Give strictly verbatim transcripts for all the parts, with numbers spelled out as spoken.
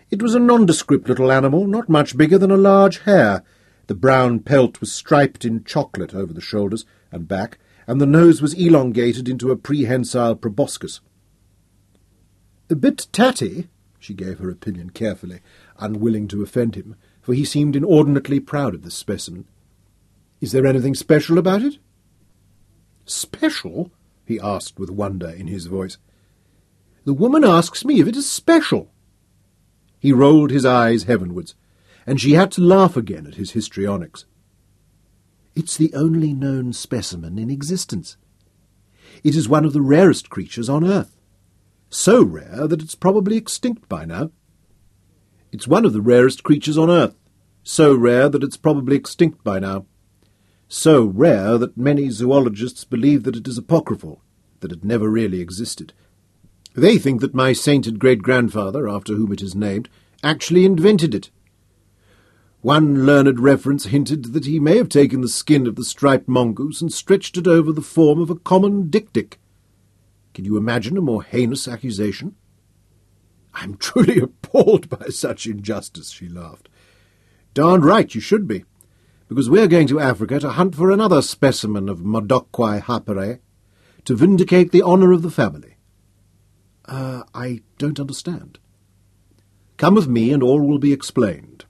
It was a nondescript little animal, not much bigger than a large hare. The brown pelt was striped in chocolate over the shoulders and back, and the nose was elongated into a prehensile proboscis. "A bit tatty," she gave her opinion carefully, unwilling to offend him, for he seemed inordinately proud of this specimen. "Is there anything special about it?" "Special?" he asked with wonder in his voice. "The woman asks me if it is special." He rolled his eyes heavenwards, and she had to laugh again at his histrionics. "It's the only known specimen in existence. It is one of the rarest creatures on Earth. So rare that it's probably extinct by now." "It's one of the rarest creatures on Earth. So rare that it's probably extinct by now. So rare that many zoologists believe that it is apocryphal, that it never really existed. They think that my sainted great-grandfather, after whom it is named, actually invented it. One learned reference hinted that he may have taken the skin of the striped mongoose and stretched it over the form of a common dik-dik. Can you imagine a more heinous accusation?" "I'm truly appalled by such injustice," she laughed. "Darned right you should be, because we're going to Africa to hunt for another specimen of Modokwai hapere, to vindicate the honour of the family." Uh, I don't understand." "Come with me and all will be explained."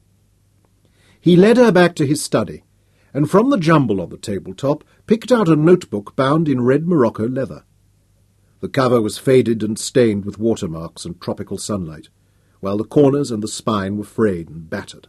He led her back to his study, and from the jumble on the tabletop picked out a notebook bound in red Morocco leather. The cover was faded and stained with watermarks and tropical sunlight, while the corners and the spine were frayed and battered.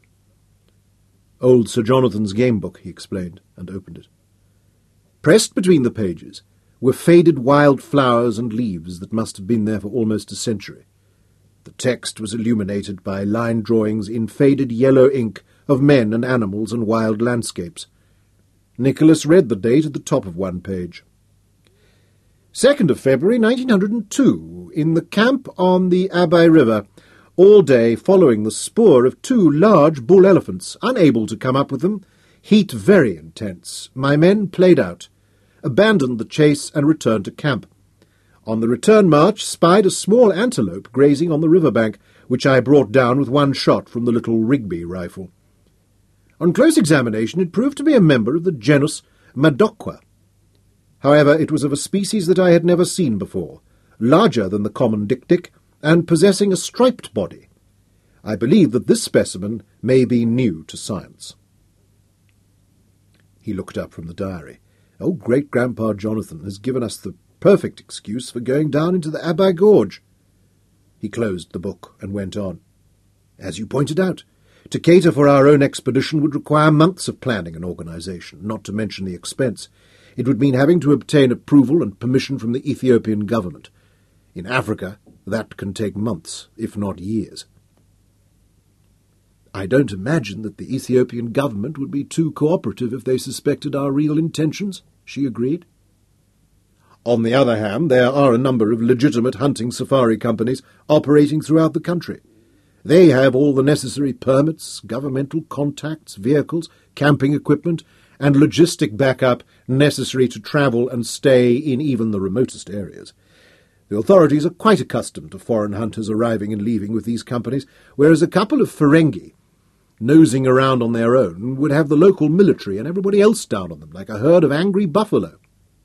"Old Sir Jonathan's game book," he explained, and opened it. Pressed between the pages were faded wild flowers and leaves that must have been there for almost a century. The text was illuminated by line drawings in faded yellow ink of men and animals and wild landscapes. Nicholas read the date at the top of one page. second of February, nineteen hundred two, in the camp on the Abay River, all day following the spoor of two large bull elephants, unable to come up with them, heat very intense. My men played out, abandoned the chase and returned to camp. On the return march spied a small antelope grazing on the river bank, which I brought down with one shot from the little Rigby rifle. On close examination it proved to be a member of the genus Madokwa. However, it was of a species that I had never seen before, larger than the common dik-dik, and possessing a striped body. I believe that this specimen may be new to science. He looked up from the diary. Old great-grandpa Jonathan has given us the perfect excuse for going down into the Abay Gorge. He closed the book and went on. As you pointed out, to cater for our own expedition would require months of planning and organisation, not to mention the expense. It would mean having to obtain approval and permission from the Ethiopian government. In Africa, that can take months, if not years. I don't imagine that the Ethiopian government would be too cooperative if they suspected our real intentions, she agreed. On the other hand, there are a number of legitimate hunting safari companies operating throughout the country. They have all the necessary permits, governmental contacts, vehicles, camping equipment, and logistic backup necessary to travel and stay in even the remotest areas. The authorities are quite accustomed to foreign hunters arriving and leaving with these companies, whereas a couple of Ferengi, nosing around on their own, would have the local military and everybody else down on them like a herd of angry buffalo.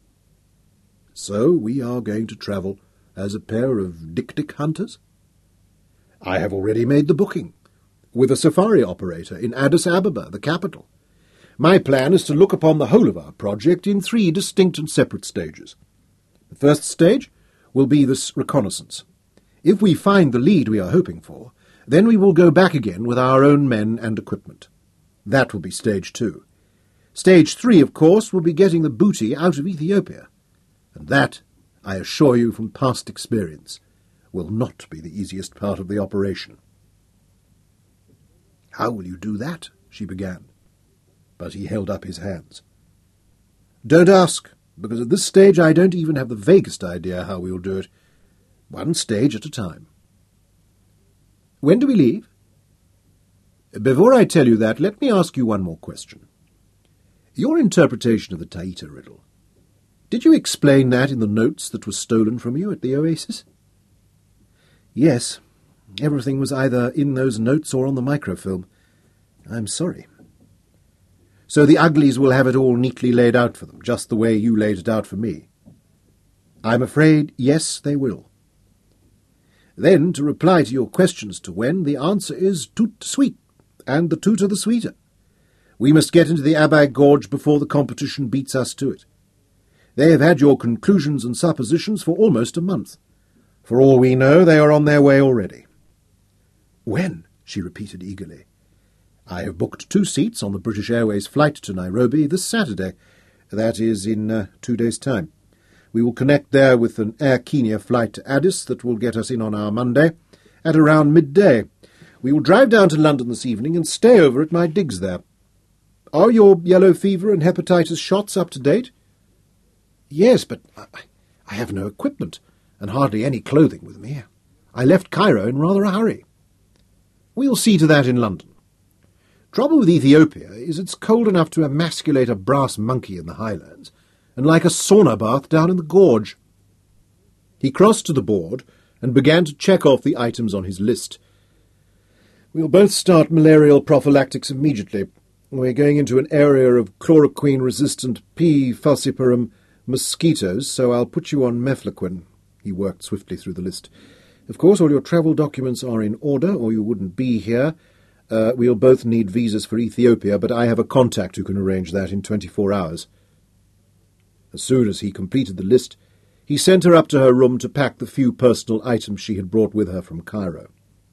So we are going to travel as a pair of dik-dik hunters? I have already made the booking, with a safari operator in Addis Ababa, the capital. My plan is to look upon the whole of our project in three distinct and separate stages. The first stage will be this reconnaissance. If we find the lead we are hoping for, then we will go back again with our own men and equipment. That will be stage two. Stage three, of course, will be getting the booty out of Ethiopia. And that, I assure you from past experience, will not be the easiest part of the operation. How will you do that? She began. But he held up his hands. Don't ask, because at this stage I don't even have the vaguest idea how we will do it. One stage at a time. When do we leave? Before I tell you that, let me ask you one more question. Your interpretation of the Taita riddle, did you explain that in the notes that were stolen from you at the oasis? Yes, Everything was either in those notes or on the microfilm. I'm sorry. So the uglies will have it all neatly laid out for them, just the way you laid it out for me. I'm afraid, yes, they will. Then, to reply to your questions to when, the answer is tout de suite, and the tooter the sweeter. We must get into the Abay Gorge before the competition beats us to it. They have had your conclusions and suppositions for almost a month. For all we know, they are on their way already. When? She repeated eagerly. I have booked two seats on the British Airways flight to Nairobi this Saturday. That is in uh, two days' time. We will connect there with an Air Kenya flight to Addis that will get us in on our Monday at around midday. We will drive down to London this evening and stay over at my digs there. Are your yellow fever and hepatitis shots up to date? Yes, but I, I have no equipment and hardly any clothing with me. I left Cairo in rather a hurry. We'll see to that in London. Trouble with Ethiopia is it's cold enough to emasculate a brass monkey in the highlands, and like a sauna bath down in the gorge. He crossed to the board and began to check off the items on his list. We'll both start malarial prophylactics immediately. We're going into an area of chloroquine-resistant P. falciparum mosquitoes, so I'll put you on mefloquine. He worked swiftly through the list. Of course, all your travel documents are in order, or you wouldn't be here. Uh, we'll both need visas for Ethiopia, but I have a contact who can arrange that in twenty-four hours. As soon as he completed the list, he sent her up to her room to pack the few personal items she had brought with her from Cairo.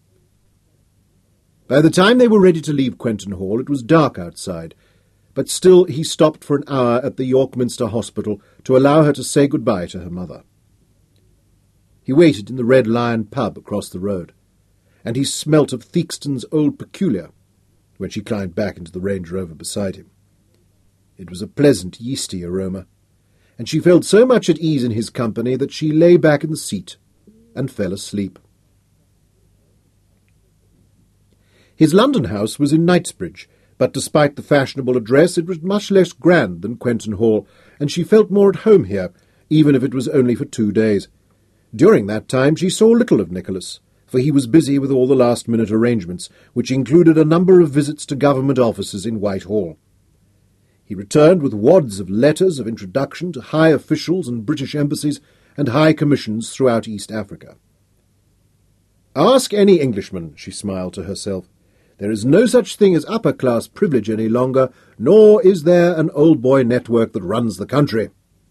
By the time they were ready to leave Quentin Hall, it was dark outside, but still he stopped for an hour at the York Minster Hospital to allow her to say goodbye to her mother. He waited in the Red Lion pub across the road, and he smelt of Theakston's Old Peculiar when she climbed back into the Range Rover beside him. It was a pleasant, yeasty aroma, and she felt so much at ease in his company that she lay back in the seat and fell asleep. His London house was in Knightsbridge, but despite the fashionable address it was much less grand than Quentin Hall, and she felt more at home here, even if it was only for two days. During that time she saw little of Nicholas, for he was busy with all the last-minute arrangements, which included a number of visits to government offices in Whitehall. He returned with wads of letters of introduction to high officials and British embassies and high commissions throughout East Africa. Ask any Englishman, she smiled to herself. There is no such thing as upper-class privilege any longer, nor is there an old-boy network that runs the country.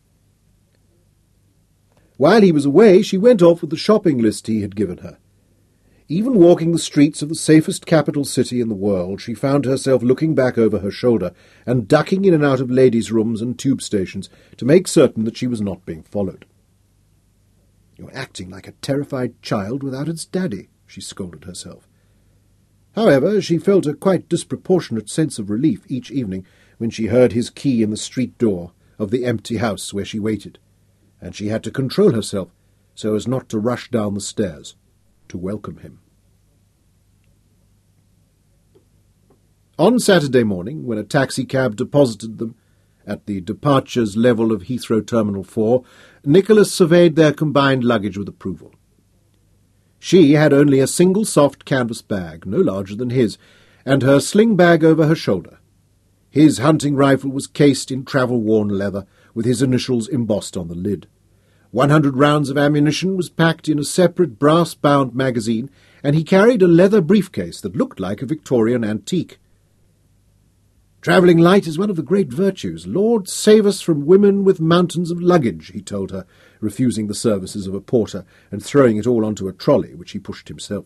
While he was away, she went off with the shopping list he had given her. Even walking the streets of the safest capital city in the world, she found herself looking back over her shoulder and ducking in and out of ladies' rooms and tube stations to make certain that she was not being followed. "You're acting like a terrified child without its daddy," she scolded herself. However, she felt a quite disproportionate sense of relief each evening when she heard his key in the street door of the empty house where she waited, and she had to control herself so as not to rush down the stairs to welcome him. On Saturday morning, when a taxicab deposited them at the departures level of Heathrow Terminal four, Nicholas surveyed their combined luggage with approval. She had only a single soft canvas bag, no larger than his, and her sling bag over her shoulder. His hunting rifle was cased in travel-worn leather, with his initials embossed on the lid. One hundred rounds of ammunition was packed in a separate brass-bound magazine, and he carried a leather briefcase that looked like a Victorian antique. "Travelling light is one of the great virtues. Lord save us from women with mountains of luggage," he told her, refusing the services of a porter and throwing it all onto a trolley, which he pushed himself.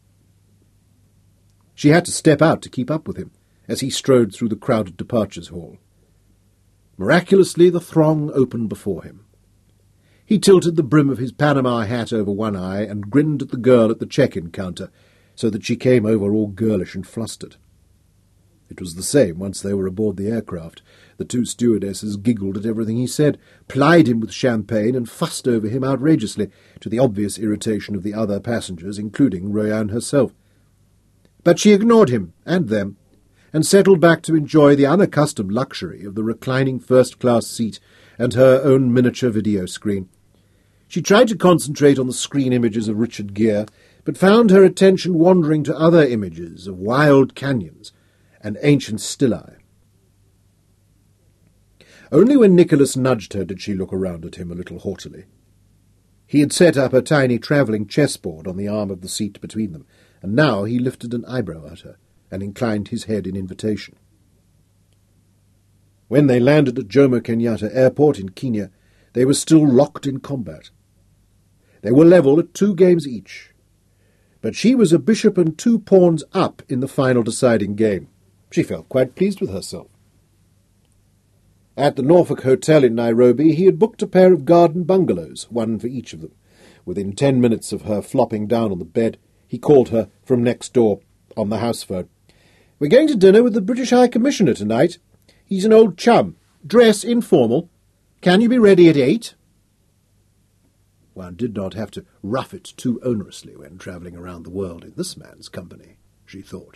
She had to step out to keep up with him, as he strode through the crowded departures hall. Miraculously the throng opened before him. He tilted the brim of his Panama hat over one eye and grinned at the girl at the check-in counter, so that she came over all girlish and flustered. It was the same once they were aboard the aircraft. The two stewardesses giggled at everything he said, plied him with champagne, and fussed over him outrageously, to the obvious irritation of the other passengers, including Royanne herself. But she ignored him, and them, and settled back to enjoy the unaccustomed luxury of the reclining first-class seat and her own miniature video screen. She tried to concentrate on the screen images of Richard Gere, but found her attention wandering to other images of wild canyons and ancient stelae. Only when Nicholas nudged her did she look around at him a little haughtily. He had set up a tiny travelling chessboard on the arm of the seat between them, and now he lifted an eyebrow at her and inclined his head in invitation. When they landed at Jomo Kenyatta Airport in Kenya, they were still locked in combat. They were level at two games each, but she was a bishop and two pawns up in the final deciding game. She felt quite pleased with herself. At the Norfolk Hotel in Nairobi, he had booked a pair of garden bungalows, one for each of them. Within ten minutes of her flopping down on the bed, he called her from next door on the house phone. "We're going to dinner with the British High Commissioner tonight. He's an old chum. Dress informal. Can you be ready at eight?" One did not have to rough it too onerously when travelling around the world in this man's company, she thought.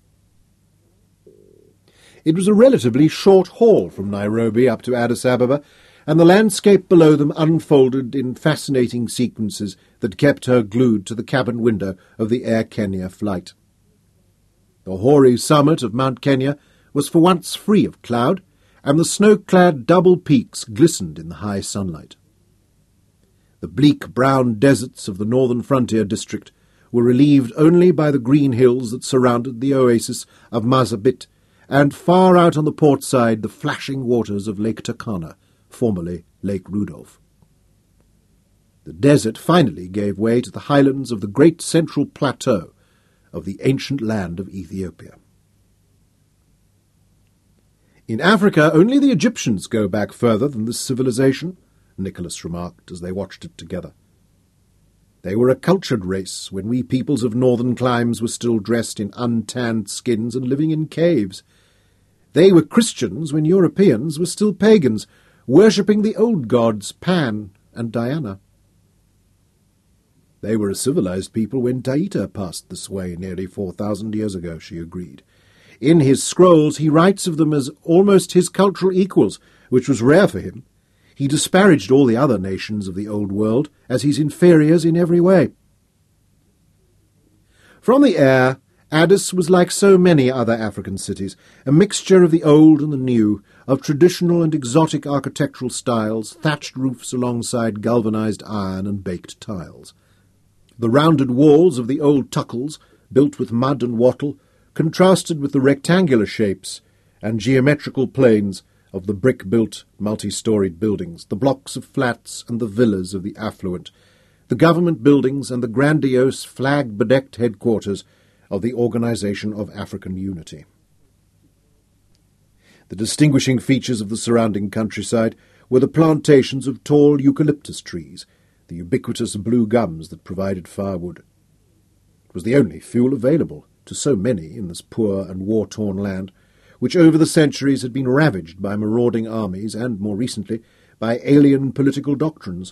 It was a relatively short haul from Nairobi up to Addis Ababa, and the landscape below them unfolded in fascinating sequences that kept her glued to the cabin window of the Air Kenya flight. The hoary summit of Mount Kenya was for once free of cloud, and the snow-clad double peaks glistened in the high sunlight. The bleak brown deserts of the northern frontier district were relieved only by the green hills that surrounded the oasis of Mazabit, and far out on the port side the flashing waters of Lake Turkana, formerly Lake Rudolph. The desert finally gave way to the highlands of the great central plateau of the ancient land of Ethiopia. In Africa, only the Egyptians go back further than this civilization, Nicholas remarked as they watched it together. They were a cultured race when we peoples of northern climes were still dressed in untanned skins and living in caves. They were Christians when Europeans were still pagans, worshipping the old gods Pan and Diana. They were a civilized people when Taita passed this way nearly four thousand years ago, she agreed. In his scrolls he writes of them as almost his cultural equals, which was rare for him. He disparaged all the other nations of the old world as his inferiors in every way. From the air, Addis was like so many other African cities, a mixture of the old and the new, of traditional and exotic architectural styles, thatched roofs alongside galvanized iron and baked tiles. The rounded walls of the old tuckles, built with mud and wattle, contrasted with the rectangular shapes and geometrical planes of the brick-built, multi-storied buildings, the blocks of flats and the villas of the affluent, the government buildings and the grandiose, flag-bedecked headquarters of the Organization of African Unity. The distinguishing features of the surrounding countryside were the plantations of tall eucalyptus trees, the ubiquitous blue gums that provided firewood. It was the only fuel available to so many in this poor and war-torn land, which over the centuries had been ravaged by marauding armies and, more recently, by alien political doctrines.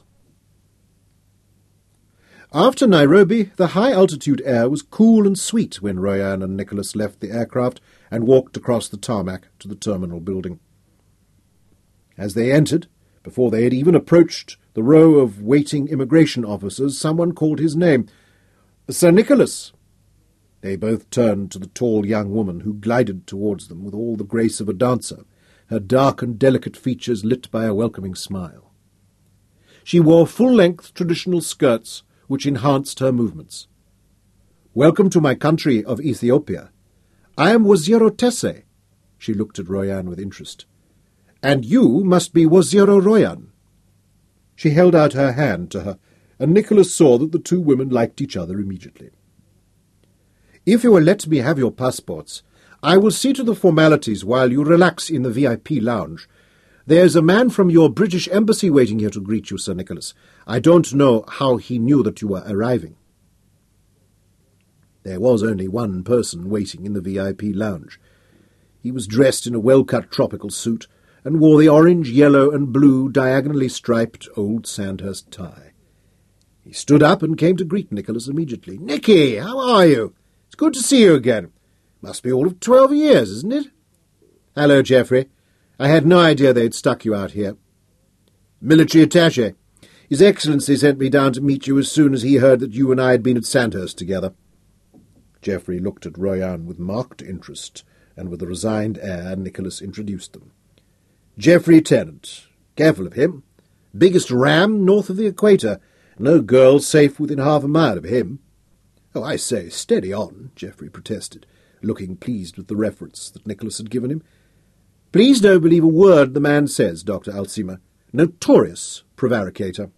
After Nairobi, the high-altitude air was cool and sweet when Royan and Nicholas left the aircraft and walked across the tarmac to the terminal building. As they entered, before they had even approached the row of waiting immigration officers, someone called his name. "Sir Nicholas!" They both turned to the tall young woman who glided towards them with all the grace of a dancer, her dark and delicate features lit by a welcoming smile. She wore full-length traditional skirts which enhanced her movements. "Welcome to my country of Ethiopia. I am Waziri Tese." She looked at Royan with interest. "And you must be Waziri Royan." She held out her hand to her, and Nicholas saw that the two women liked each other immediately. "If you will let me have your passports, I will see to the formalities while you relax in the V I P lounge. There's a man from your British embassy waiting here to greet you, Sir Nicholas. I don't know how he knew that you were arriving." There was only one person waiting in the V I P lounge. He was dressed in a well-cut tropical suit and wore the orange, yellow, and blue diagonally striped old Sandhurst tie. He stood up and came to greet Nicholas immediately. "Nicky, how are you? It's good to see you again. Must be all of twelve years, isn't it?" "Hello, Geoffrey. I had no idea they'd stuck you out here." "Military attaché. His Excellency sent me down to meet you as soon as he heard that you and I had been at Sandhurst together." Geoffrey looked at Royan with marked interest, and with a resigned air Nicholas introduced them. "Geoffrey Tennant. Careful of him. Biggest ram north of the equator. No girl safe within half a mile of him." "Oh, I say, steady on," Geoffrey protested, looking pleased with the reference that Nicholas had given him. "Please don't believe a word the man says, Doctor Alcima. Notorious prevaricator."